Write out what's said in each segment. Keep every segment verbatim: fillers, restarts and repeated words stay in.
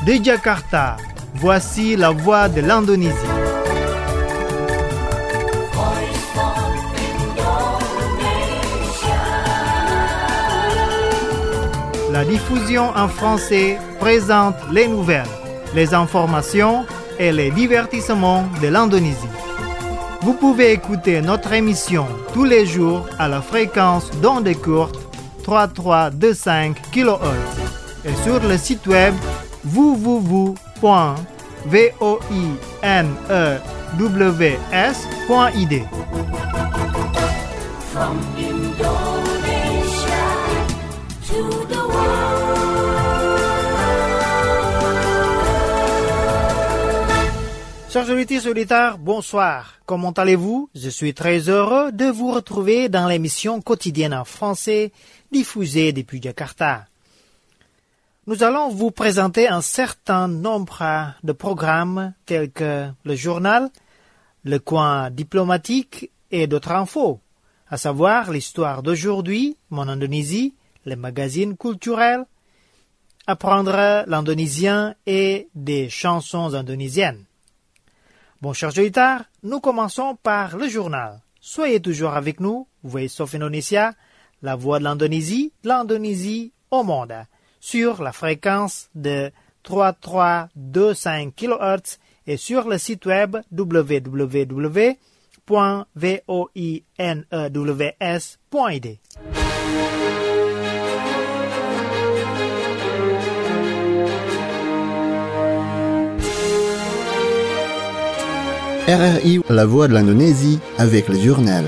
De Jakarta, voici la voix de l'Indonésie. La diffusion en français présente les nouvelles, les informations et les divertissements de l'Indonésie. Vous pouvez écouter notre émission tous les jours à la fréquence d'ondes courtes trente-trois virgule vingt-cinq kilohertz et sur le site web w w w point voinews point i d. From Indonesia to the Chers auditeurs et auditeurs, bonsoir. Comment allez-vous? Je suis très heureux de vous retrouver dans l'émission quotidienne en français diffusée depuis Jakarta. Nous allons vous présenter un certain nombre de programmes tels que le journal, le coin diplomatique et d'autres infos, à savoir l'histoire d'aujourd'hui, mon Indonésie, les magazines culturels, apprendre l'indonésien et des chansons indonésiennes. Bon, chers auditeurs, nous commençons par le journal. Soyez toujours avec nous, Voice of Indonesia, la voix de l'Indonésie, l'Indonésie au monde, sur la fréquence de trente-trois virgule vingt-cinq kilohertz et sur le site web w w w point voinews point i d. R R I, la voix de l'Indonésie, avec le journal.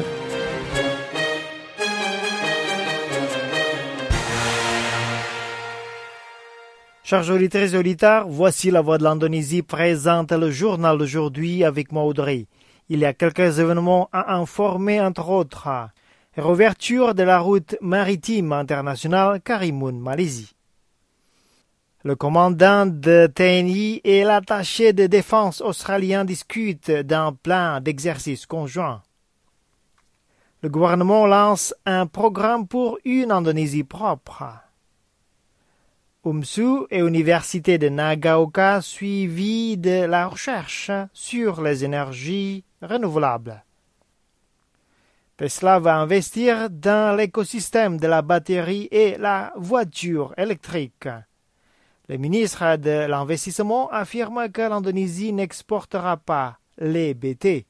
Chers auditeurs et auditeurs, voici la voix de l'Indonésie présente le journal d'aujourd'hui avec moi Audrey. Il y a quelques événements à informer entre autres. Réouverture de la route maritime internationale Karimun, Malaisie. Le commandant de T N I et l'attaché de défense australien discutent d'un plan d'exercice conjoint. Le gouvernement lance un programme pour une Indonésie propre. U M S U et l'Université de Nagaoka suivi de la recherche sur les énergies renouvelables. Tesla va investir dans l'écosystème de la batterie et la voiture électrique. Le ministre de l'Investissement affirme que l'Indonésie n'exportera pas les B T.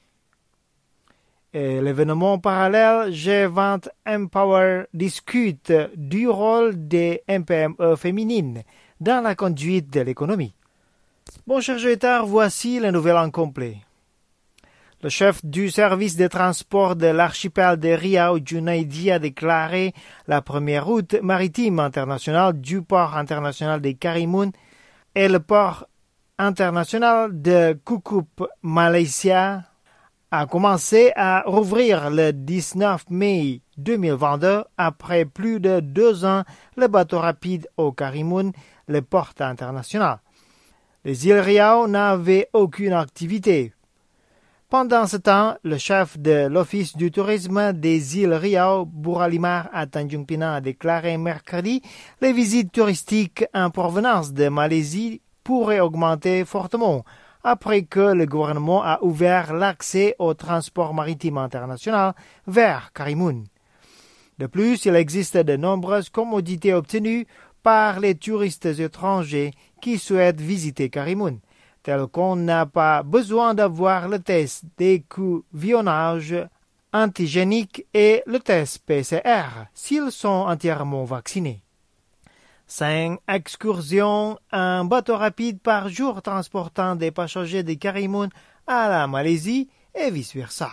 Et l'événement parallèle G vingt Empower discute du rôle des M P M E féminines dans la conduite de l'économie. Bon, chers auditeurs, voici les nouvelles en complet. Le chef du service de transport de l'archipel de Riau, Junaidi, a déclaré la première route maritime internationale du port international de Karimun et le port international de Kukup, Malaysia, a commencé à rouvrir le dix-neuf mai deux mille vingt-deux après plus de deux ans le bateau rapide au Karimun, le port international. Les îles Riau n'avaient aucune activité. Pendant ce temps, le chef de l'Office du tourisme des îles Riau, Buralimar à Tanjung Pinang, a déclaré mercredi les visites touristiques en provenance de Malaisie pourraient augmenter fortement après que le gouvernement a ouvert l'accès au transport maritime international vers Karimun. De plus, il existe de nombreuses commodités obtenues par les touristes étrangers qui souhaitent visiter Karimun, tel qu'on n'a pas besoin d'avoir le test d'écouvillonnage antigénique et le test P C R s'ils sont entièrement vaccinés. Cinq excursions en bateau rapide par jour transportant des passagers de Karimun à la Malaisie et vice-versa.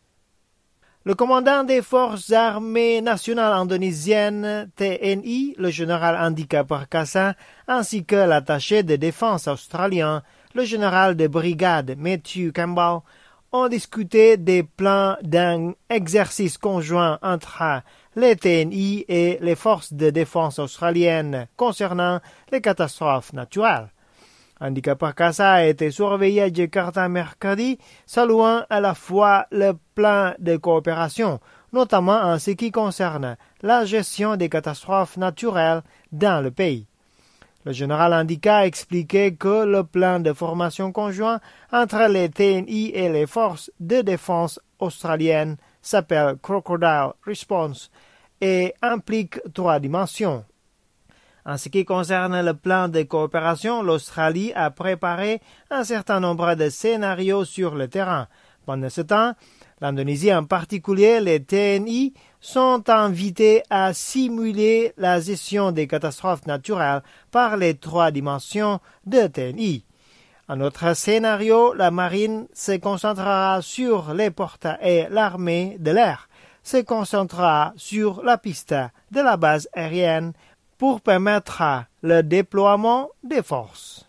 Le commandant des forces armées nationales indonésiennes T N I, le général Andika Perkasa, ainsi que l'attaché de défense australien, le général de brigade Matthew Campbell, ont discuté des plans d'un exercice conjoint entre les T N I et les forces de défense australiennes concernant les catastrophes naturelles. Andika Perkasa a été surveillé à Jakarta mercredi, saluant à la fois le plan de coopération, notamment en ce qui concerne la gestion des catastrophes naturelles dans le pays. Le général Andika a expliqué que le plan de formation conjoint entre les T N I et les forces de défense australiennes s'appelle Crocodile Response et implique trois dimensions. En ce qui concerne le plan de coopération, l'Australie a préparé un certain nombre de scénarios sur le terrain. Pendant ce temps, l'Indonésie, en particulier les T N I, sont invités à simuler la gestion des catastrophes naturelles par les trois dimensions de T N I. Un autre scénario, la marine se concentrera sur les ports et l'armée de l'air se concentrera sur la piste de la base aérienne pour permettre le déploiement des forces.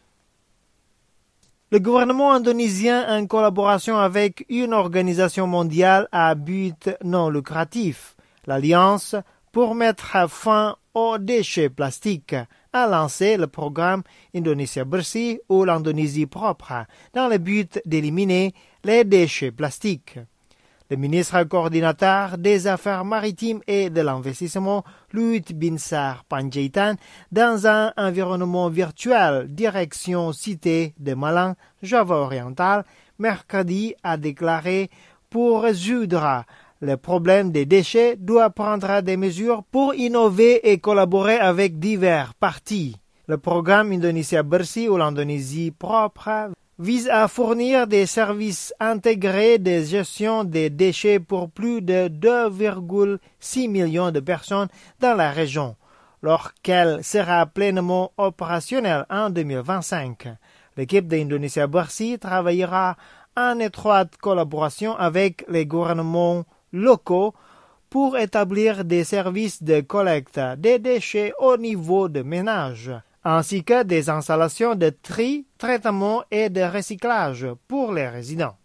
Le gouvernement indonésien, en collaboration avec une organisation mondiale à but non lucratif, l'Alliance pour mettre fin aux déchets plastiques, a lancé le programme Indonesia Bersih ou l'Indonésie propre dans le but d'éliminer les déchets plastiques. Le ministre coordinateur des Affaires maritimes et de l'investissement, Luhut Binsar Panjaitan, dans un environnement virtuel direction cité de Malang, Java oriental, mercredi a déclaré pour résoudre le problème des déchets doit prendre des mesures pour innover et collaborer avec divers parties. Le programme Indonesia Bersih ou l'Indonésie propre vise à fournir des services intégrés de gestion des déchets pour plus de deux virgule six millions de personnes dans la région, lorsqu'elle sera pleinement opérationnelle en deux mille vingt-cinq. L'équipe d'Indonesia Bersih travaillera en étroite collaboration avec les gouvernements locaux pour établir des services de collecte des déchets au niveau de ménage, ainsi que des installations de tri, traitement et de recyclage pour les résidents.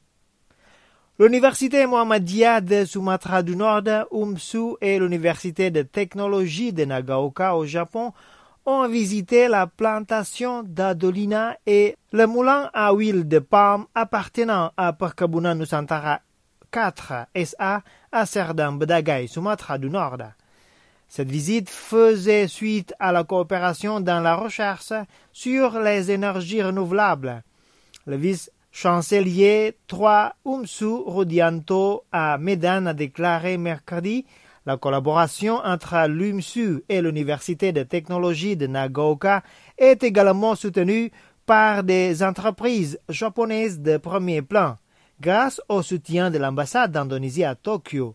L'Université Muhammadiyah de Sumatra du Nord, U M S U, et l'Université de technologie de Nagaoka au Japon ont visité la plantation d'Adolina et le moulin à huile de palme appartenant à Perkebunan Nusantara quatre S A à Serdang Bedagai, Sumatra du Nord. Cette visite faisait suite à la coopération dans la recherche sur les énergies renouvelables. Le vice-chancelier trois U M S U Rudianto à Medan a déclaré mercredi la collaboration entre l'U M S U et l'Université de technologie de Nagaoka est également soutenue par des entreprises japonaises de premier plan, grâce au soutien de l'ambassade d'Indonésie à Tokyo.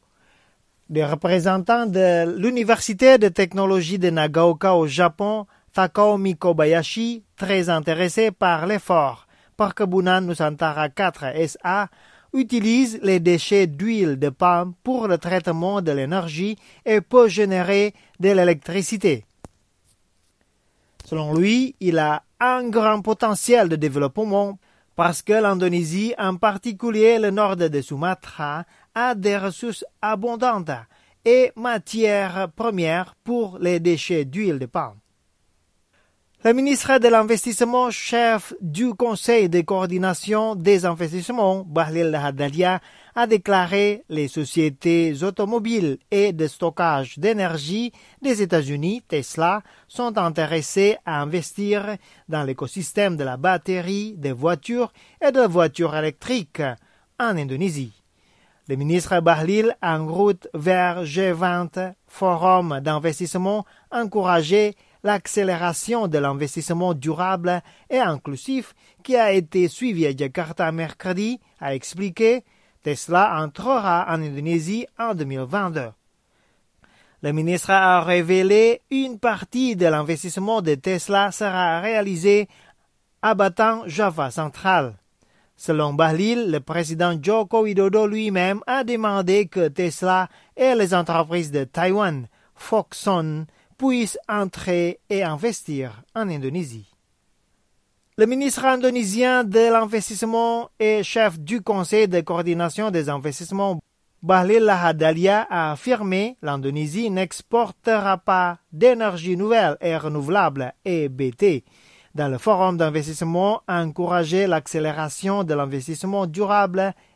Des représentants de l'Université de technologie de Nagaoka au Japon, Takaomi Kobayashi, très intéressé par l'effort Perkebunan Nusantara quatre S A, utilise les déchets d'huile de palme pour le traitement de l'énergie et peut générer de l'électricité. Selon lui, il a un grand potentiel de développement parce que l'Indonésie, en particulier le nord de Sumatra, a des ressources abondantes et matières premières pour les déchets d'huile de palme. Le ministre de l'Investissement, chef du Conseil de coordination des investissements, Bahlil Lahadalia, a déclaré les sociétés automobiles et de stockage d'énergie des États-Unis, Tesla, sont intéressées à investir dans l'écosystème de la batterie des voitures et de voitures électriques en Indonésie. Le ministre Bahlil, en route vers G vingt, forum d'investissement, encourageait l'accélération de l'investissement durable et inclusif qui a été suivi à Jakarta mercredi, a expliqué Tesla entrera en Indonésie en deux mille vingt-deux. Le ministre a révélé une partie de l'investissement de Tesla sera réalisée à Batam, Java central. Selon Bahlil, le président Joko Widodo lui-même a demandé que Tesla et les entreprises de Taïwan, Foxconn, puissent entrer et investir en Indonésie. Le ministre indonésien de l'investissement et chef du Conseil de coordination des investissements, Bahlil Lahadalia, a affirmé que l'Indonésie n'exportera pas d'énergie nouvelle et renouvelable E B T. Dans le forum d'investissement, a encouragé l'accélération de l'investissement durable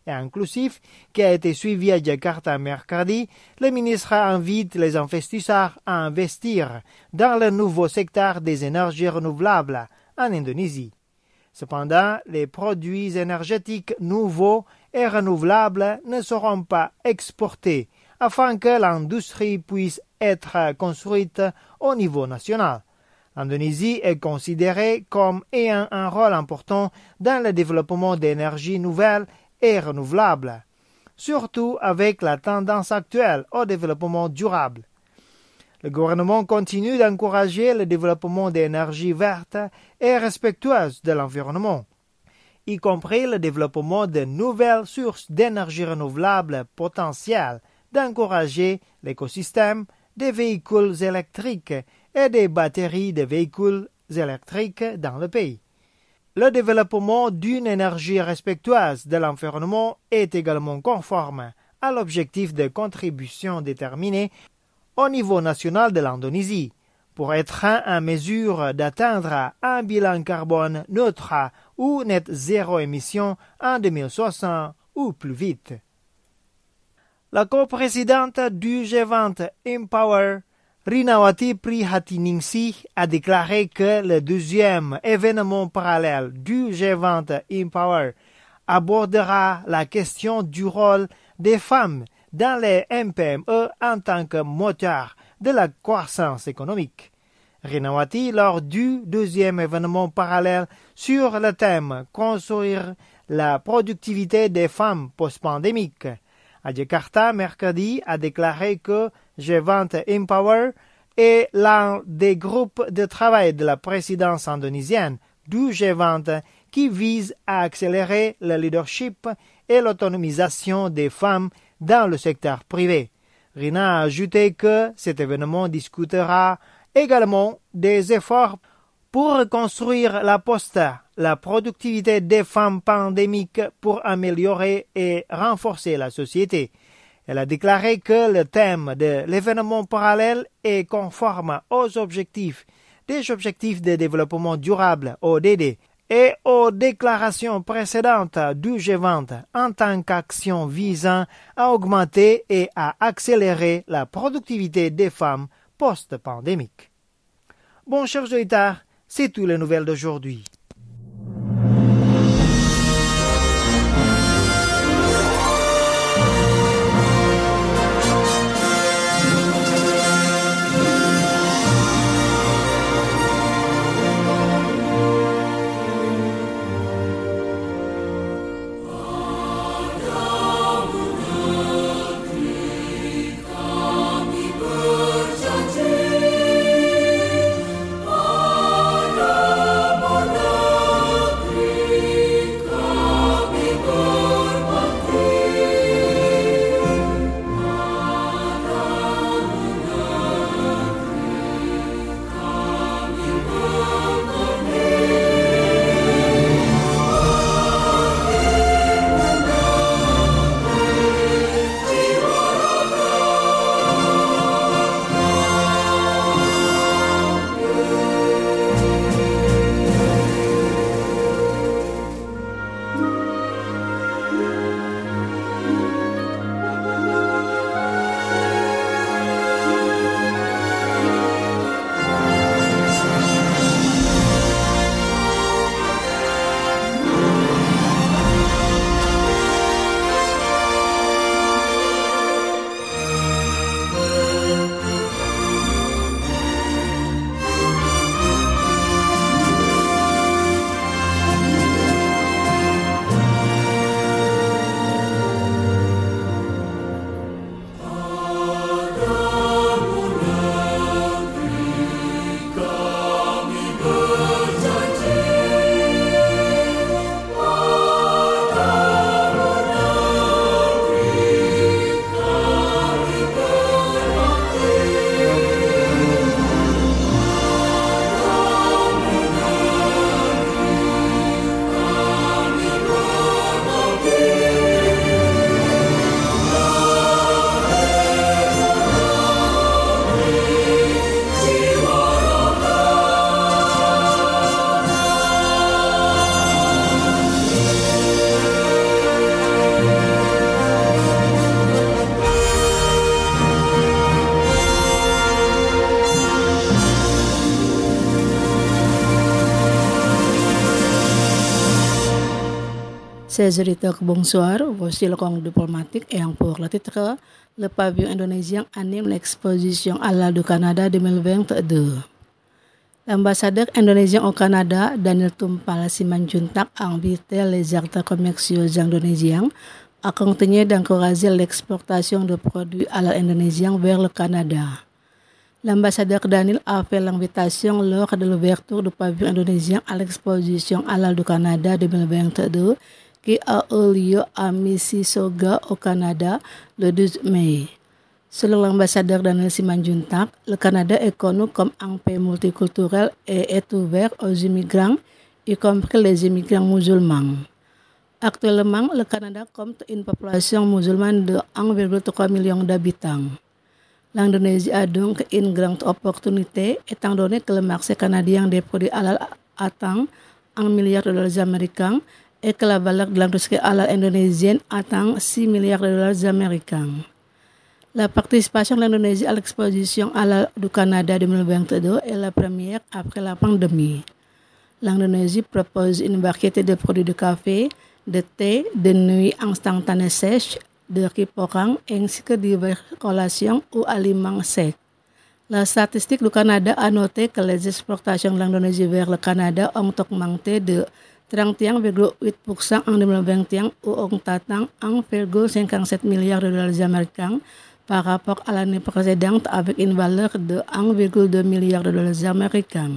et inclusif qui a été suivi à Jakarta mercredi, le ministre invite les investisseurs à investir dans le nouveau secteur des énergies renouvelables en Indonésie. Cependant, les produits énergétiques nouveaux et renouvelables ne seront pas exportés afin que l'industrie puisse être construite au niveau national. L'Indonésie est considérée comme ayant un rôle important dans le développement d'énergies nouvelles et renouvelables, surtout avec la tendance actuelle au développement durable. Le gouvernement continue d'encourager le développement d'énergies vertes et respectueuses de l'environnement, y compris le développement de nouvelles sources d'énergie renouvelable potentielles, d'encourager l'écosystème des véhicules électriques et des batteries de véhicules électriques dans le pays. Le développement d'une énergie respectueuse de l'environnement est également conforme à l'objectif de contribution déterminé au niveau national de l'Indonésie pour être en mesure d'atteindre un bilan carbone neutre ou net zéro émission en deux mille soixante ou plus vite. La coprésidente du G vingt Empower, Rinawati Prihathiningsih, a déclaré que le deuxième événement parallèle du G vingt Empower abordera la question du rôle des femmes dans les M P M E en tant que moteur de la croissance économique. Rinawati, lors du deuxième événement parallèle sur le thème « Construire la productivité des femmes post-pandémique », à Jakarta, mercredi, a déclaré que G vingt Empower est l'un des groupes de travail de la présidence indonésienne du G vingt qui vise à accélérer le leadership et l'autonomisation des femmes dans le secteur privé. Rina a ajouté que cet événement discutera également des efforts pour reconstruire la poste, la productivité des femmes pandémiques pour améliorer et renforcer la société. Elle a déclaré que le thème de l'événement parallèle est conforme aux objectifs des objectifs de développement durable, O D D, et aux déclarations précédentes du G vingt en tant qu'action visant à augmenter et à accélérer la productivité des femmes post-pandémiques. Bon, chers auditeurs, c'est tout les nouvelles d'aujourd'hui. Berjanji pada Ces auditeurs, bonsoir. Voici le compte diplomatique et pour le titre, le pavillon indonésien anime l'exposition halal du Canada deux mille vingt-deux. L'ambassadeur indonésien au Canada, Daniel Tumpal Simanjuntak, a invité les acteurs commerciaux indonésiens à continuer d'encourager l'exportation de produits halal indonésiens vers le Canada. L'ambassadeur Daniel a fait l'invitation lors de l'ouverture du pavillon indonésien à l'exposition halal du Canada deux mille vingt-deux qui a eu lieu à Mississauga au Canada le douze mai. Selon l'ambassadeur Daniel Simanjuntak, le Canada est connu comme un pays multiculturel et est ouvert aux immigrants, y compris les immigrants musulmans. Actuellement, le Canada compte une population musulmane de un virgule trois million d'habitants. L'Indonésie a donc une grande opportunité étant donné que le marché canadien des produits halal atteint un milliard de dollars américains et que la valeur de l'industrie halal indonésienne atteint six milliards de dollars américains. La participation de l'Indonésie à l'exposition halal du Canada deux mille vingt-deux est la première après la pandémie. L'Indonésie propose une variété de produits de café, de thé, de nuit instantanée sèche, de riz porang ainsi que diverses collations ou aliments secs. La statistique du Canada a noté que les exportations de l'Indonésie vers le Canada ont augmenté de trente et un virgule huit pour cent en deux mille vingt et un ou ont atteint un virgule cinquante-sept milliard de dollars américains par rapport à l'année précédente avec une valeur de un virgule deux milliard de dollars américains.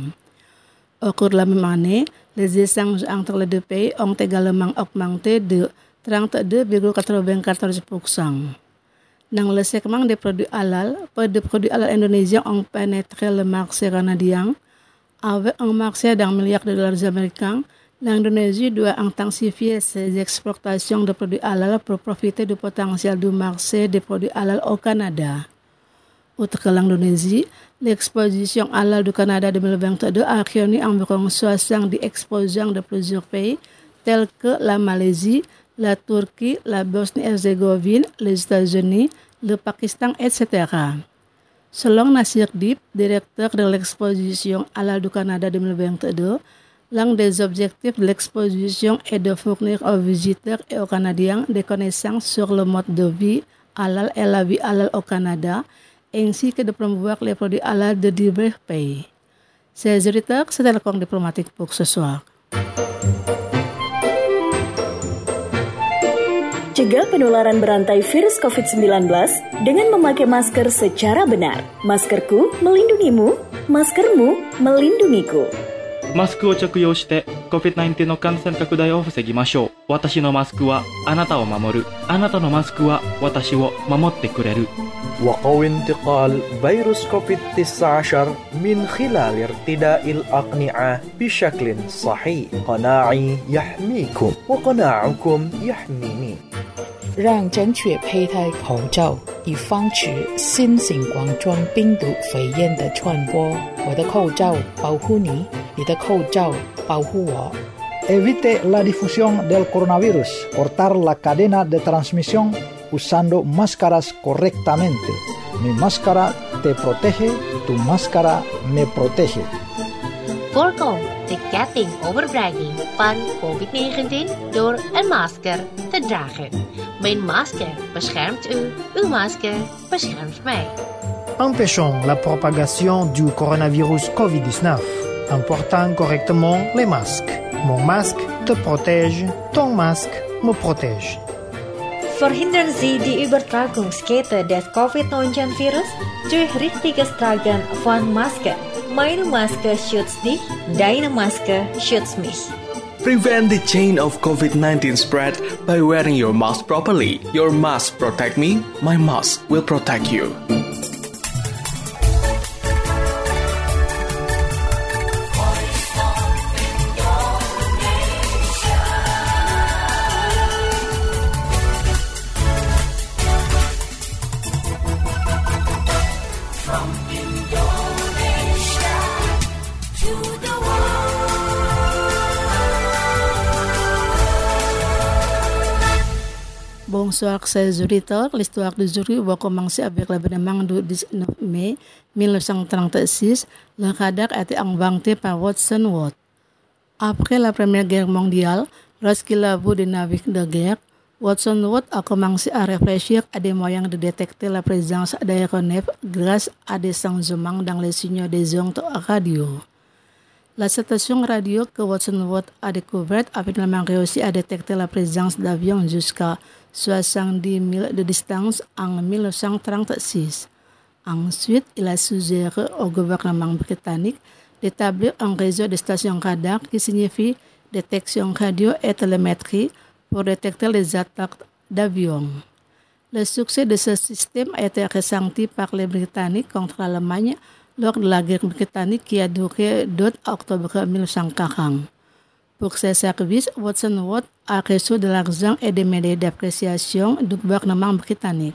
Au cours de la même année, les échanges entre les deux pays ont également augmenté de trente-deux virgule quatre-vingt-quatorze pour cent. Dans le segment des produits halal, peu de produits halal indonésiens ont pénétré le marché canadien. Avec un marché d'un milliard de dollars américains, l'Indonésie doit intensifier ses exportations de produits halal pour profiter du potentiel du marché des produits halal au Canada. Outre que l'Indonésie, l'exposition halal du Canada deux mille vingt-deux a réuni environ soixante-dix exposants de plusieurs pays tels que la Malaisie, la Turquie, la Bosnie-Herzégovine, les États-Unis, le Pakistan, et cetera. Selon Nasir Dib, directeur de l'exposition halal du Canada deux mille vingt-deux, l'un des objectifs de l'exposition est de fournir aux visiteurs et aux Canadiens des connaissances sur le mode de vie halal et la vie halal au Canada, ainsi que de promouvoir les produits halal de divers pays. Ces auditeurs, c'était le compte diplomatique pour ce soir. Cegah penularan berantai virus covid sembilan belas dengan memakai masker secara benar. Maskerku melindungimu, maskermu melindungiku. マスクを着用して コビッドナインティーン の感染拡大を防ぎましょう。私のマスクはあなたを守る。あなたのマスクは私を守ってくれる。 وقو انتقال فيروس كوفيد تسعة عشر من خلال ارتداء الأقنعة بشكل صحيح. قناعي يحميكم وقناعكم يحميني. 让正确佩戴口罩，以防止新型冠状病毒肺炎的传播。我的口罩保护你，你的口罩保护我。 Evite la difusión del coronavirus. Cortar la cadena de transmisión usando máscaras correctamente. Mi máscara te protege, tu máscara me protege. Voorkom de ketting overbrenging van covid negentien door een masker te dragen. Mijn masker beschermt u, uw masker beschermt mij. Empêchons la propagation du coronavirus covid dix-neuf en portant correctement les masques. Mon masque te protège, ton masque me protège. Verhindern Sie die Übertragungskette des covid neunzehn virus durch richtiges Tragen von Maske. Meine Maske schützt dich, deine Maske schützt mich. Prevent the chain of covid nineteen spread by wearing your mask properly. Your mask protect me, my mask will protect you. Bonsoir, chers auditeurs. L'histoire d'aujourd'hui va commencer avec l'événement du dix-neuf mai mille neuf cent trente-six. Le radar a été inventé par Watson Watt. Après la Première Guerre mondiale, Lorsqu'il avoue des navires de guerre, Watson Watt a commencé à réfléchir à des moyens de détecter la présence d'aéronefs grâce à des changements dans les signaux des ondes radio. La station radio que Watson Watt a découverte a finalement réussi à détecter la présence d'avions jusqu'à soixante-dix milles de distance en dix-neuf cent trente-six. Ensuite, il a suggéré au gouvernement britannique d'établir un réseau de stations radar qui signifie détection radio et télémétrie pour détecter les attaques d'avions. Le succès de ce système a été ressenti par les Britanniques contre l'Allemagne lors de la guerre britannique qui a duré d'août à octobre dix-neuf cent quarante. Pour ces services, Watson Watt a reçu de l'argent et des médailles d'appréciation du gouvernement britannique.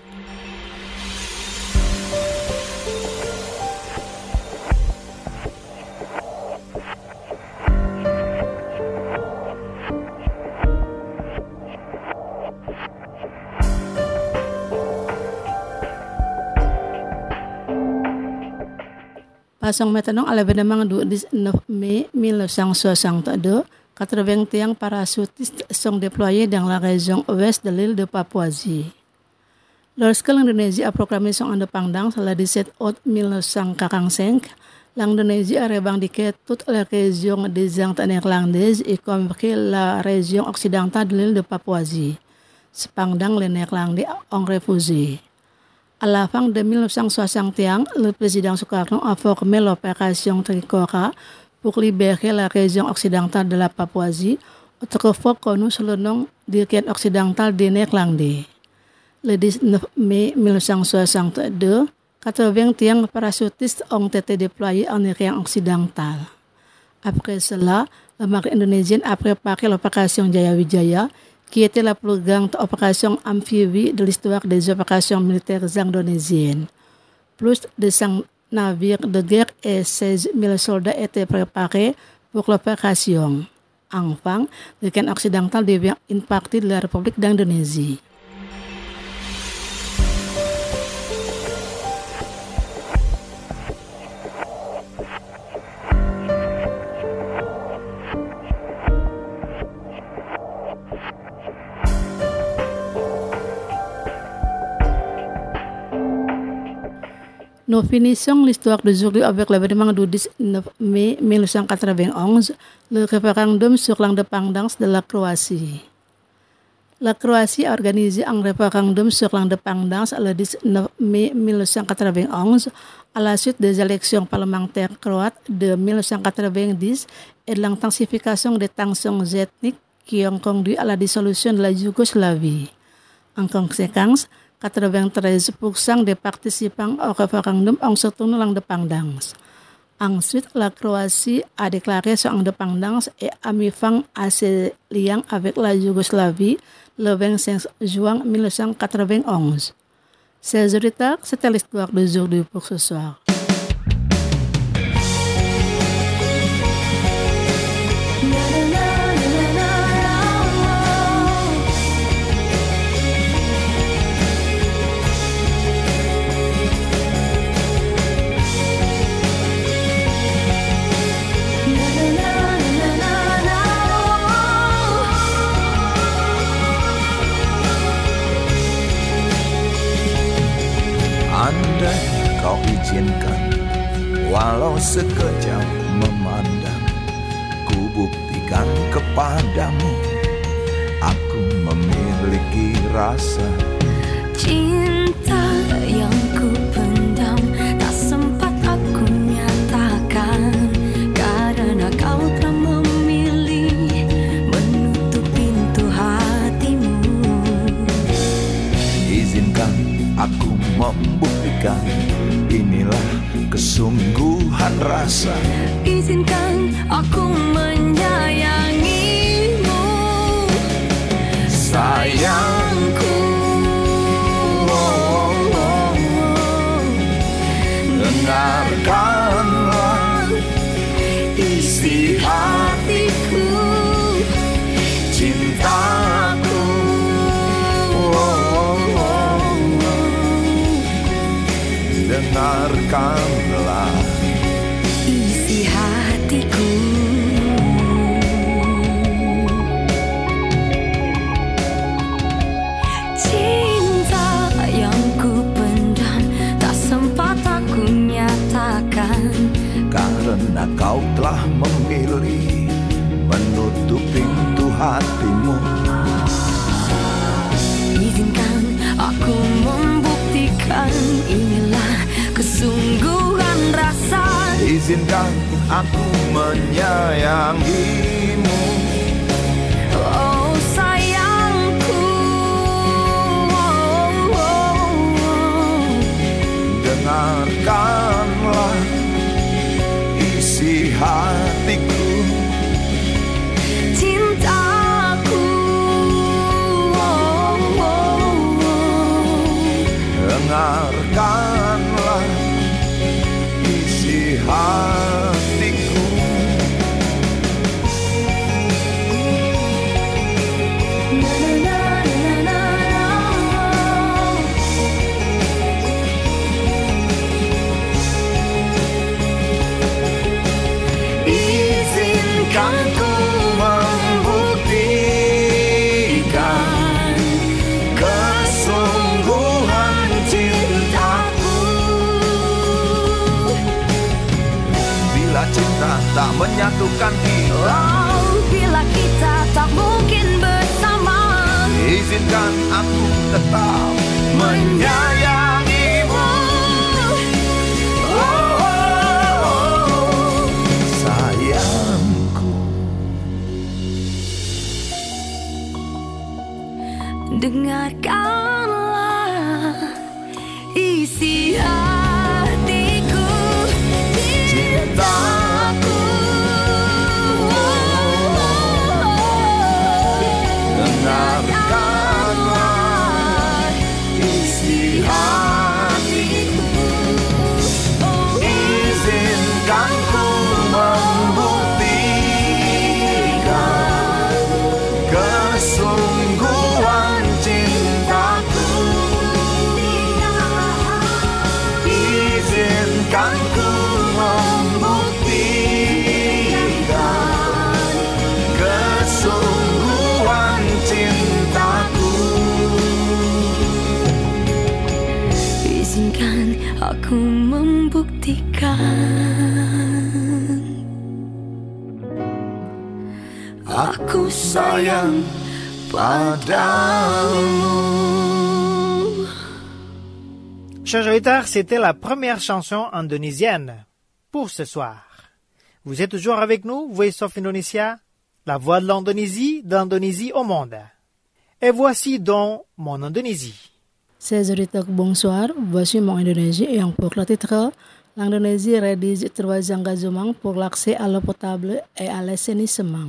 Passons maintenant à l'événement du dix-neuf mai dix-neuf cent soixante-deux. quatre-vingt-un parachutistes sont déployés dans la région ouest de l'île de Papouasie. Lorsque l'Indonésie a proclamé son indépendance le dix-sept août dix-neuf cent quarante-cinq, l'Indonésie a revendiqué toutes les régions des Antilles néerlandaises, y compris la région occidentale de l'île de Papouasie. Cependant, les Néerlandais ont refusé. À la fin de dix-neuf cent soixante et un, le président Sukarno a formé l'opération Trikora pour libérer la région occidentale de la Papouasie, autrefois connue sous le nom d'Irlande occidentale des Néerlandais. Le dix-neuf mai dix-neuf cent soixante-deux, quatre-vingt-un parachutistes ont été déployés en Irlande occidentale. Après cela, la marine indonésienne a préparé l'opération Jayawijaya, qui était la plus grande opération amphibie de l'histoire des opérations militaires indonésiennes. Plus de cent navires de guerre et seize mille soldats étaient préparés pour l'opération. Enfin, l'Irlande occidentale devient une partie de la République d'Indonésie. Nous finissons l'histoire d'aujourd'hui avec l'événement du dix-neuf mai dix-neuf cent quatre-vingt-onze, le référendum sur l'indépendance de la Croatie. La Croatie a organisé un référendum sur l'indépendance le dix-neuf mai dix-neuf cent quatre-vingt-onze à la suite des élections parlementaires croates de dix-neuf cent quatre-vingt-dix et de l'intensification des tensions ethniques qui ont conduit à la dissolution de la Yougoslavie. En conséquence, quatre-vingt-treize pour cent des participants au référendum ont soutenu l'indépendance. Ensuite, la Croatie a déclaré son indépendance et a mis fin à ses liens avec la Yougoslavie le vingt-cinq juin dix-neuf cent quatre-vingt-onze. Chers auditeurs, c'était l'histoire d'aujourd'hui pour ce soir. Andai kau izinkan, walau sekejap memandang, ku buktikan kepadamu, aku memiliki rasa cinta yang ku pendam, tak sempat aku nyatakan, karena kau telah memilih menutup pintu hatimu. Izinkan aku membuktikan, inilah kesungguhan rasa. Izinkan aku menyayangimu, sayangku. Oh, oh, oh. Dengarkanlah isi hatiku, cintaku. Dengarkanlah isi hatiku. karena kau telah memilih menutup pintu hatimu. Izinkan aku membuktikan inilah kesungguhan rasa. Izinkan aku menyayangimu. Oh sayangku, oh, oh, oh. Dengarkanlah isi hatiku, cintaku, oh, oh, oh. Dengarkanlah isi hatiku. Izinkan ku membuktikan kesungguhan cintaku. Bila cinta tak menyatukan kita, Oh, bila kita tak mungkin bersama, izinkan aku tetap menyayangimu. Oh, oh, oh, sayangku. dengarkanlah isi hatiku, cintaku. Dengarkanlah isi hatiku. Izinkan ku membuktikan kesungguhan cintaku. Izinkan ku membuktikan kesungguhan cintaku. Izinkan aku membuktikan aku sayang padamu. Chers auditeurs, c'était la première chanson indonésienne pour ce soir. Vous êtes toujours avec nous, Voice of Indonesia, la voix de l'Indonésie, d'Indonésie au monde. Et voici donc mon Indonésie. Ces auditeurs, bonsoir. Voici mon Indonésie et pour le titre, l'Indonésie rédige trois engagements pour l'accès à l'eau potable et à l'assainissement.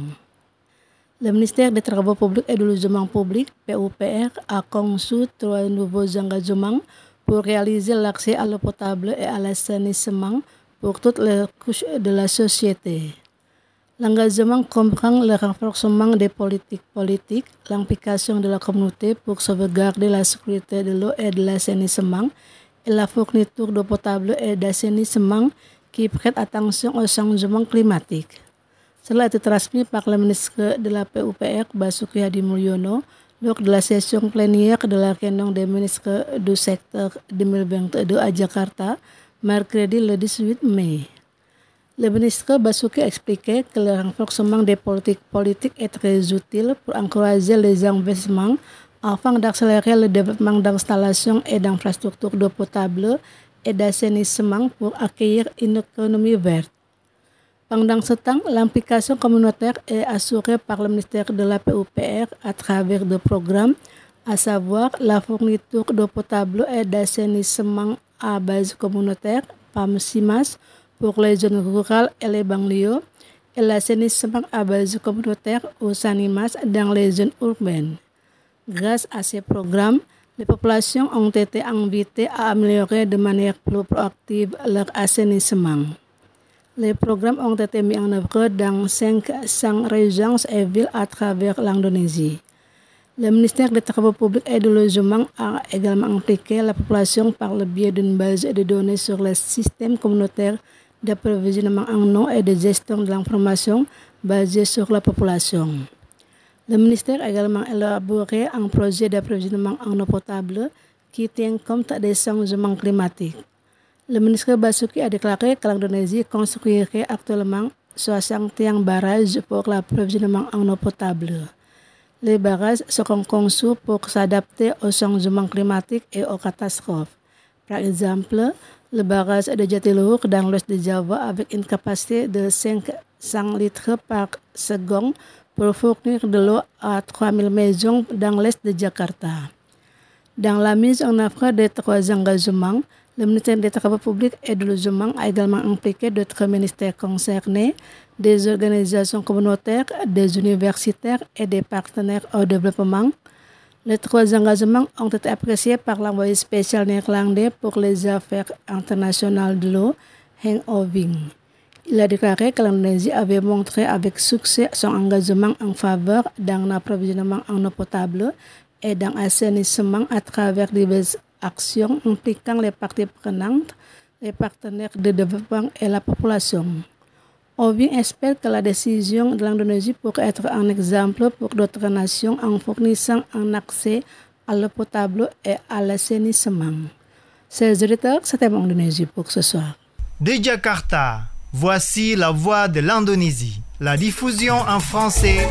Le ministère des Travaux publics et du Logement public, P U P R, a conçu trois nouveaux engagements pour réaliser l'accès à l'eau potable et à l'assainissement pour toutes les couches de la société. L'engagement comprend le renforcement des politiques politiques, l'implication de la communauté pour sauvegarder la sécurité de l'eau et de l'assainissement, et la fourniture d'eau potable et d'assainissement qui prête attention au changement climatique. Cela a été transmis par le ministre de la P U P R, Basuki Hadi Mulyono, lors de la session plénière de la réunion des ministres du secteur deux mille vingt-deux à Jakarta, mercredi le dix-huit mai. Le ministre Basuki expliquait que le renforcement des politiques politiques est très utile pour encourager les investissements afin d'accélérer le développement d'installations et d'infrastructures d'eau potable et d'assainissement pour accueillir une économie verte. Pendant ce temps, l'implication communautaire est assurée par le ministère de la P U P R à travers deux programmes, à savoir la fourniture d'eau potable et d'assainissement à base communautaire, P A M SIMAS, pour les zones rurales et les banlieues, et l'assainissement à base communautaire au SANIMAS dans les zones urbaines. Grâce à ces programmes, les populations ont été invitées à améliorer de manière plus proactive leur assainissement. Les programmes ont été mis en œuvre dans cinq cents régions et villes à travers l'Indonésie. Le ministère des Travaux publics et du Logement a également impliqué la population par le biais d'une base de données sur le système communautaire d'approvisionnement en eau et de gestion de l'information basée sur la population. Le ministère a également élaboré un projet d'approvisionnement en eau potable qui tient compte des changements climatiques. Le ministre Basuki a déclaré que l'Indonésie construirait actuellement soixante et un barrages pour l'approvisionnement en eau potable. Les barrages seront conçus pour s'adapter au changement climatique et aux catastrophes. Par exemple, le barrage de Jatiluhur dans l'ouest de Java avec une capacité de cinq cents litres par seconde pour fournir de l'eau à trois mille maisons dans l'est de Jakarta. Dans la mise en œuvre des trois engagements, le ministère des Travaux publics et du Logement a également impliqué d'autres ministères concernés, des organisations communautaires, des universitaires et des partenaires au développement. Les trois engagements ont été appréciés par l'envoyé spécial néerlandais pour les affaires internationales de l'eau, Henk Oving. Il a déclaré que l'Indonésie avait montré avec succès son engagement en faveur d'un approvisionnement en eau potable et d'un assainissement à travers diverses actions impliquant les parties prenantes, les partenaires de développement et la population. Oving espère que la décision de l'Indonésie pourrait être un exemple pour d'autres nations en fournissant un accès à l'eau potable et à l'assainissement. Chers auditeurs, c'était mon Indonésie pour ce soir. De Jakarta, voici la voix de l'Indonésie. La diffusion en français.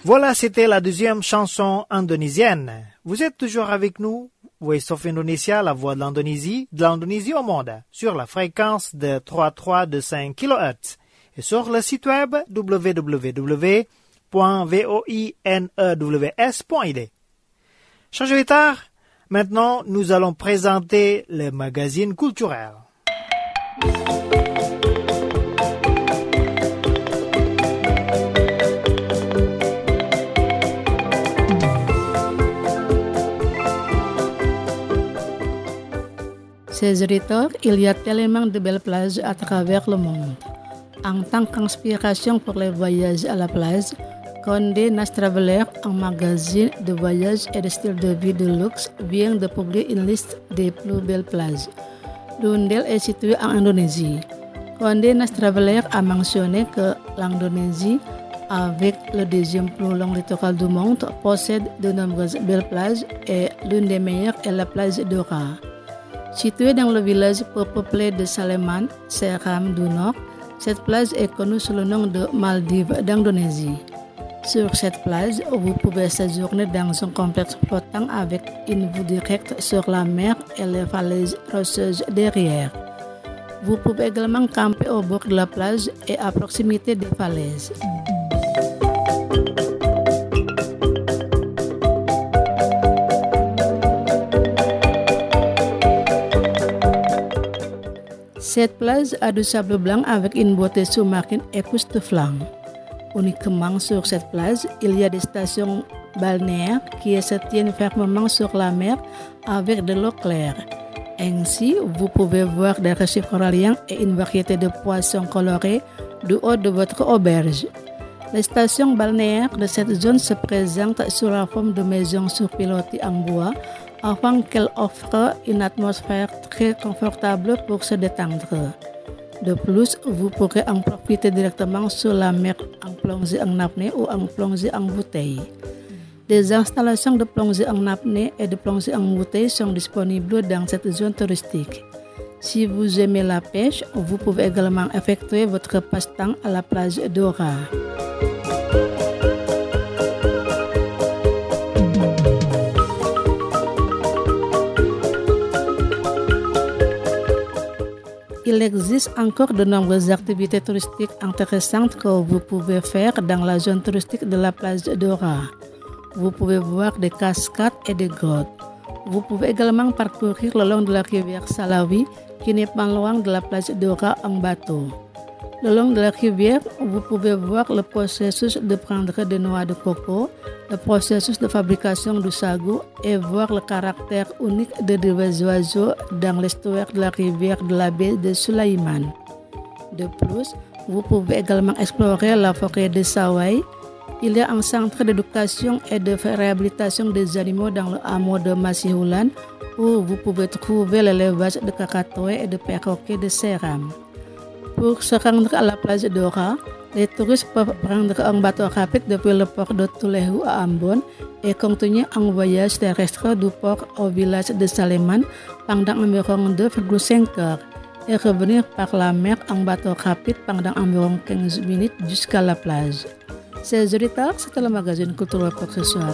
Voilà, c'était la deuxième chanson indonésienne. Vous êtes toujours avec nous, Voice of Indonesia, la voix de l'Indonésie, de l'Indonésie au monde, sur la fréquence de trois virgule trois deux cinq kilohertz et sur le site web w w w point voinews point i d. Chers auditeurs, maintenant nous allons présenter le magazine culturel. Chers auditeurs, il y a tellement de belles plages à travers le monde. En tant qu'inspiration pour les voyages à la plage, Condé Nast Traveler, un magazine de voyage et de style de vie de luxe, vient de publier une liste des plus belles plages. L'une d'elles est située en Indonésie. Condé Nast Traveler a mentionné que l'Indonésie, avec le deuxième plus long littoral du monde, possède de nombreuses belles plages et l'une des meilleures est la plage d'Ora. Située dans le village peu peuplé de Saleman, Seram du Nord, cette plage est connue sous le nom de Maldives d'Indonésie. Sur cette plage, vous pouvez séjourner dans un complexe flottant avec une vue directe sur la mer et les falaises rocheuses derrière. Vous pouvez également camper au bord de la plage et à proximité des falaises. Cette plage a du sable blanc avec une beauté sous-marine époustouflante. Uniquement sur cette plage, il y a des stations balnéaires qui se tiennent fermement sur la mer avec de l'eau claire. Ainsi, vous pouvez voir des récifs coralliens et une variété de poissons colorés du haut de votre auberge. Les stations balnéaires de cette zone se présentent sous la forme de maisons surpilotées en bois afin qu'elles offrent une atmosphère très confortable pour se détendre. De plus, vous pourrez en profiter directement sur la mer en plongée en apnée ou en plongée en bouteille. Des installations de plongée en apnée et de plongée en bouteille sont disponibles dans cette zone touristique. Si vous aimez la pêche, vous pouvez également effectuer votre passe-temps à la plage d'Ora. Il existe encore de nombreuses activités touristiques intéressantes que vous pouvez faire dans la zone touristique de la plage d'Ora. Vous pouvez voir des cascades et des grottes. Vous pouvez également parcourir le long de la rivière Salawi, qui n'est pas loin de la plage d'Ora en bateau. Le long de la rivière, vous pouvez voir le processus de prendre des noix de coco, le processus de fabrication du sago et voir le caractère unique de divers oiseaux dans l'estuaire de la rivière de la baie de Sulaiman. De plus, vous pouvez également explorer la forêt de Sawai. Il y a un centre d'éducation et de réhabilitation des animaux dans le hameau de Masihulan où vous pouvez trouver l'élevage de kakatoe et de perroquets de Seram. Pour se rendre à la plage d'Ora, les touristes peuvent prendre un bateau rapide depuis le port de Tulehu à Ambon et continuer un voyage terrestre du port au village de Saleman pendant environ deux virgule cinq heures et revenir par la mer en bateau rapide pendant environ quinze minutes jusqu'à la plage. Chers auditeurs, c'était le magazine culturel pour ce soir.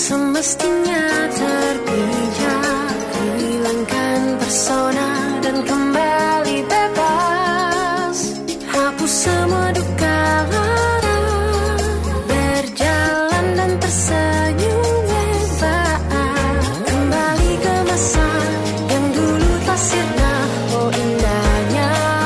semestinya terpijak, hilangkan persona dan kembali bebas. Hapus semua duka lara, berjalan dan tersenyum lebar. Kembali ke masa yang dulu tak sirna, oh indahnya.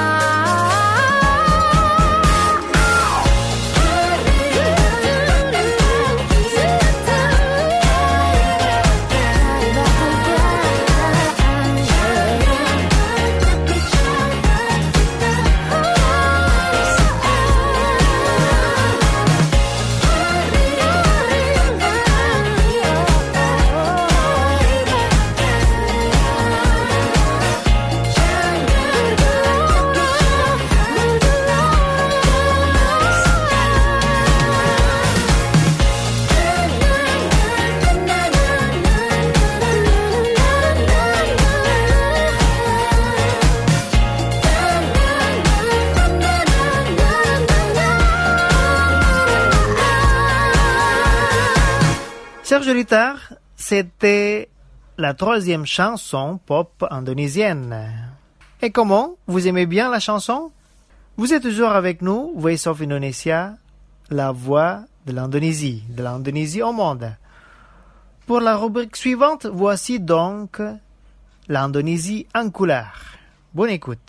Serge Litard, c'était la troisième chanson pop indonésienne. Et comment? Vous aimez bien la chanson? Vous êtes toujours avec nous, Voice of Indonesia, la voix de l'Indonésie, de l'Indonésie au monde. Pour la rubrique suivante, voici donc l'Indonésie en couleur. Bonne écoute.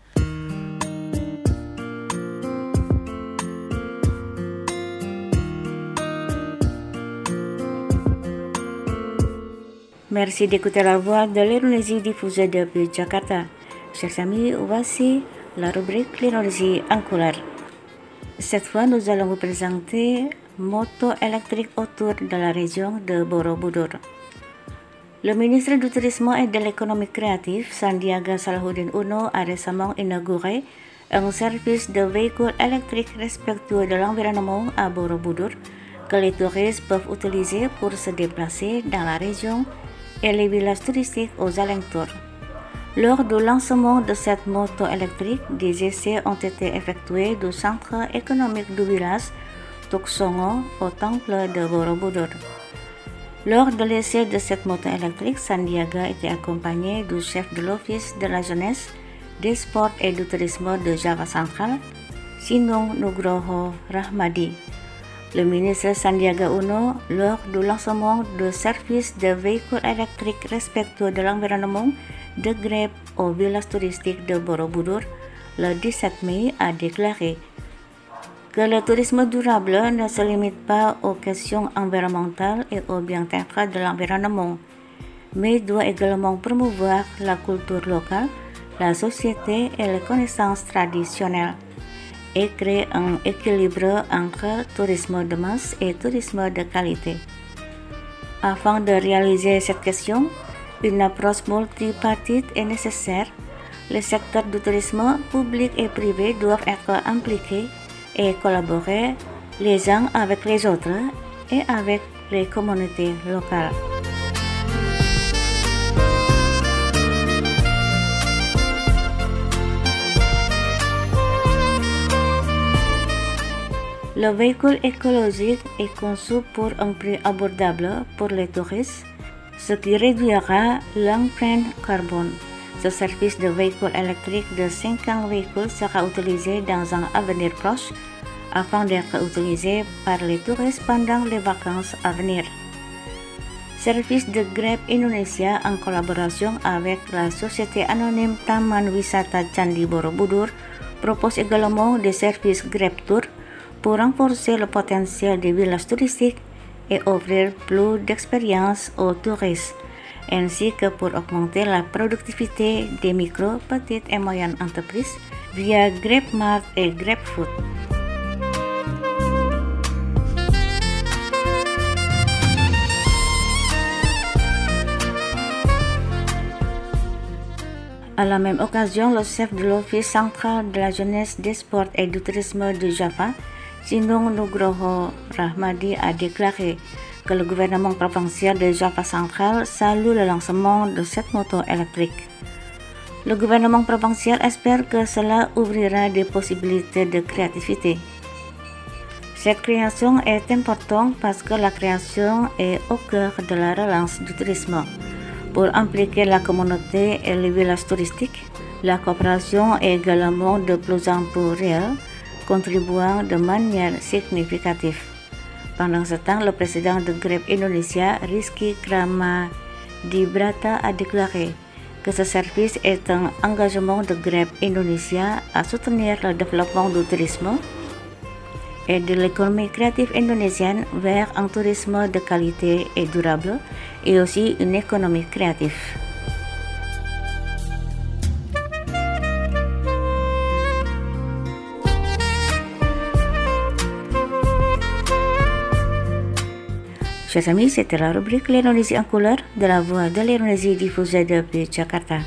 Merci d'écouter la voix de l'Indonésie diffusée depuis Jakarta. Chers amis, voici la rubrique l'Indonésie en couleur. Cette fois, nous allons vous présenter moto électrique autour de la région de Borobudur. Le ministre du Tourisme et de l'économie créative, Sandiaga Salahuddin Uno, a récemment inauguré un service de véhicules électriques respectueux de l'environnement à Borobudur que les touristes peuvent utiliser pour se déplacer dans la région et les villages touristiques aux alentours. Lors du lancement de cette moto électrique, des essais ont été effectués du centre économique du village Tuksongo au temple de Borobudur. Lors de l'essai de cette moto électrique, Sandiaga était accompagné du chef de l'Office de la jeunesse, des sports et du tourisme de Java Central, Sinung Nugroho Rahmadi. Le ministre Sandiaga Uno, lors du lancement du service de véhicules électriques respectueux de l'environnement de Grab au village touristique de Borobudur, le dix-sept mai, a déclaré que le tourisme durable ne se limite pas aux questions environnementales et au bien-être de l'environnement, mais doit également promouvoir la culture locale, la société et les connaissances traditionnelles, et créer un équilibre entre tourisme de masse et tourisme de qualité. Afin de réaliser cette question, une approche multipartite est nécessaire. Les secteurs du tourisme public et privé doivent être impliqués et collaborer les uns avec les autres et avec les communautés locales. Le véhicule écologique est conçu pour un prix abordable pour les touristes, ce qui réduira l'empreinte carbone. Ce service de véhicule électrique de cinquante véhicules sera utilisé dans un avenir proche afin d'être utilisé par les touristes pendant les vacances à venir. Service de Grab Indonesia en collaboration avec la société anonyme Taman Wisata Candi Borobudur propose également des services Grab Tour pour renforcer le potentiel des villages touristiques et offrir plus d'expériences aux touristes, ainsi que pour augmenter la productivité des micro, petites et moyennes entreprises via GrabMart et GrabFood. À la même occasion, le chef de l'Office central de la jeunesse, des sports et du tourisme de Java, Sinung Nugroho Rahmadi, a déclaré que le gouvernement provincial de Java Central salue le lancement de cette moto électrique. Le gouvernement provincial espère que cela ouvrira des possibilités de créativité. Cette création est importante parce que la création est au cœur de la relance du tourisme. Pour impliquer la communauté et les villages touristiques, la coopération est également de plus en plus réelle, contribuant de manière significative. Pendant ce temps, le président de Grab Indonesia, Rizky Kramadibrata, a déclaré que ce service est un engagement de Grab Indonesia à soutenir le développement du tourisme et de l'économie créative indonésienne vers un tourisme de qualité et durable et aussi une économie créative. Chers amis, c'était la rubrique l'Indonésie en couleur de la voix de l'Indonésie diffusée depuis Jakarta.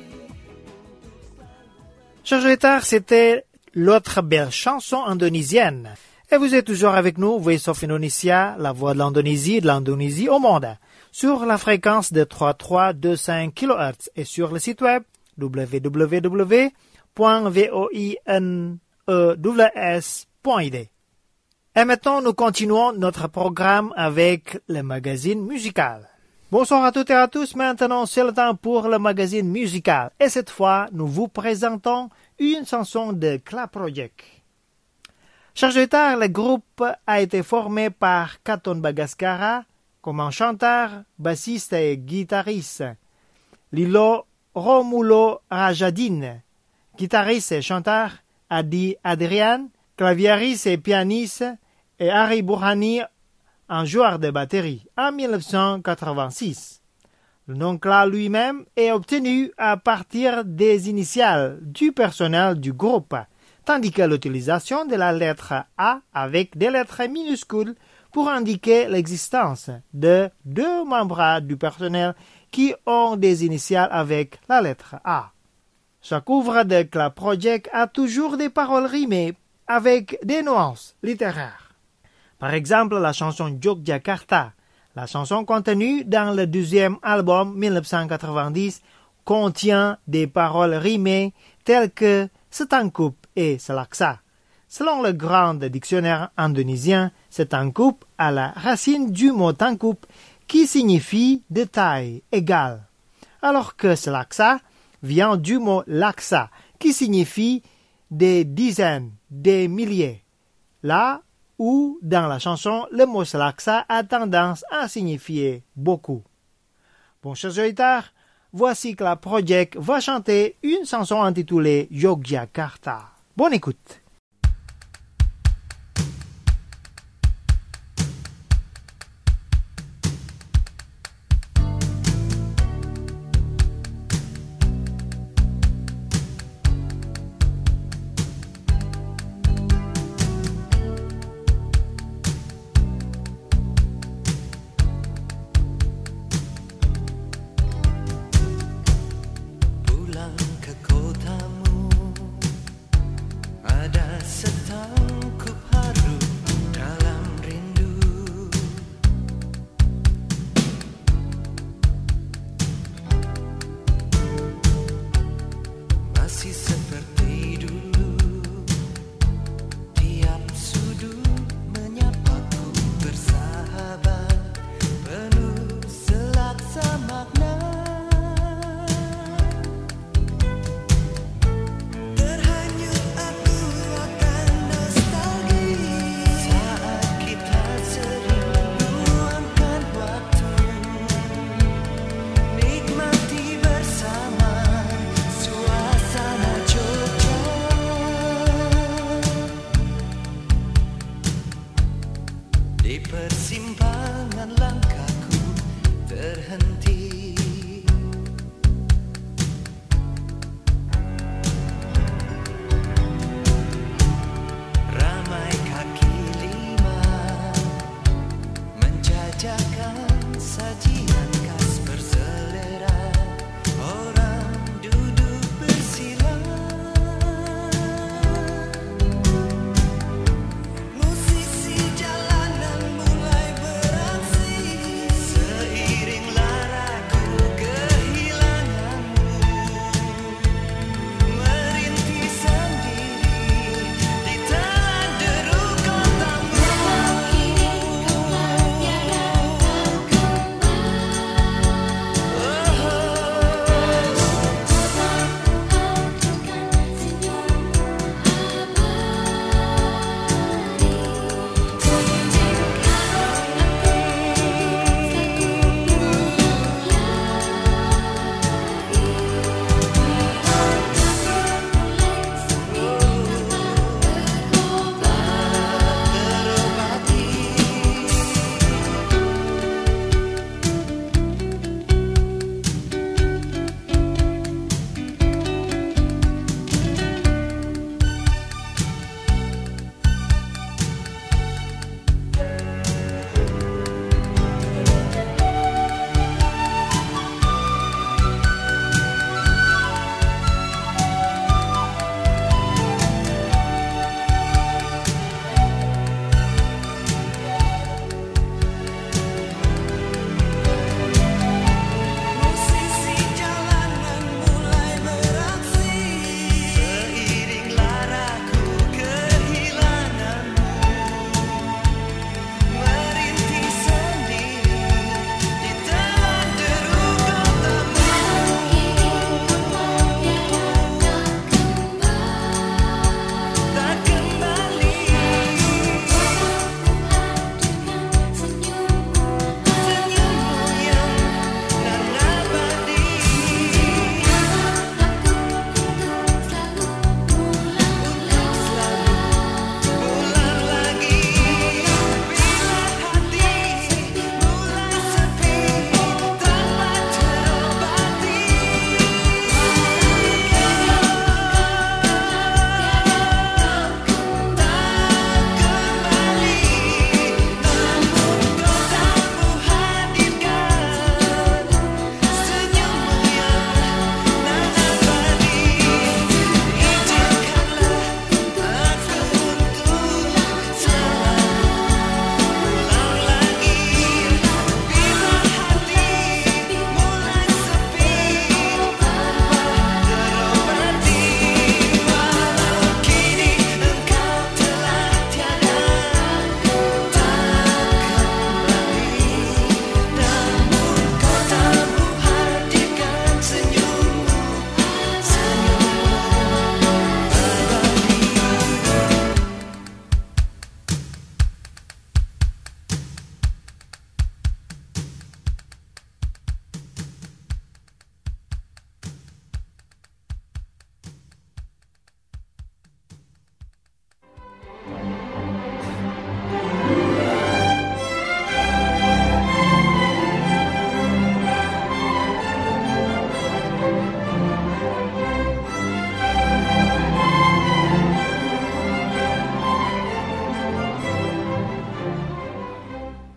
Chers auditeurs, c'était l'autre belle chanson indonésienne. Et vous êtes toujours avec nous, Voice of Indonesia, la voix de l'Indonésie et de l'Indonésie au monde, sur la fréquence de trois trois deux cinq kilohertz et sur le site web w w w point voinews point i d. Et maintenant, nous continuons notre programme avec le magazine musical. Bonsoir à toutes et à tous, maintenant c'est le temps pour le magazine musical. Et cette fois, nous vous présentons une chanson de Club Project. Chers auditeurs, le groupe a été formé par Katon Bagaskara comme un chanteur, bassiste et guitariste. Lilo Romulo Rajadin, guitariste et chanteur. Adi Adrian, claviériste et pianiste. Et Ari Burhani, un joueur de batterie, en mille neuf cent quatre-vingt-six. Le nom Club lui-même est obtenu à partir des initiales du personnel du groupe, tandis que l'utilisation de la lettre A avec des lettres minuscules pour indiquer l'existence de deux membres du personnel qui ont des initiales avec la lettre A. Chaque œuvre de Club Project a toujours des paroles rimées avec des nuances littéraires. Par exemple, la chanson Yogyakarta, la chanson contenue dans le deuxième album mille neuf cent quatre-vingt-dix, contient des paroles rimées telles que Setangkup et Selaksa. Selon le grand dictionnaire indonésien, Setangkup a la racine du mot tangkup qui signifie de taille égale, alors que Selaksa vient du mot laksa qui signifie des dizaines, des milliers. Là où, dans la chanson, le mot Selaksa a tendance à signifier beaucoup. Bon, chers auditeurs, voici que la Project va chanter une chanson intitulée Yogyakarta. Bonne écoute.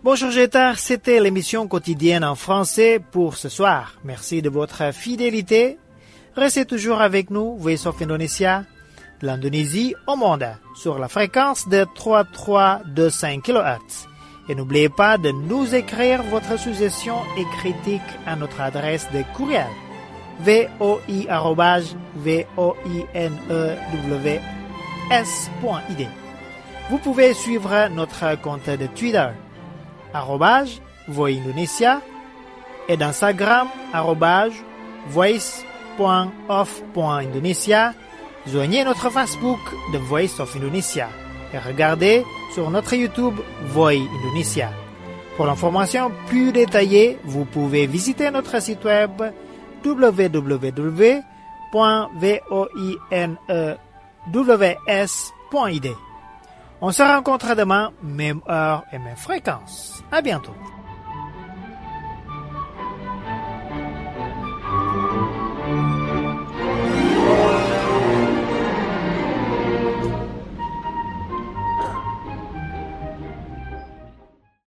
Bonjour Jetar, c'était l'émission quotidienne en français pour ce soir. Merci de votre fidélité. Restez toujours avec nous, Voice of Indonesia, de l'Indonésie au monde, sur la fréquence de trois mille trois cent vingt-cinq kilohertz. Et n'oubliez pas de nous écrire votre suggestion et critique à notre adresse de courriel voi arobase voinews point i d. Vous pouvez suivre notre compte de Twitter arobase voice indonesia et d'Instagram arobase voice point of point indonesia. Joignez notre Facebook The Voice of Indonesia et regardez sur notre YouTube Voice Indonesia. Pour l'information plus détaillée, vous pouvez visiter notre site web w w w point voinews point i d. On se rencontre demain, même heure et même fréquence. À bientôt. Thank you.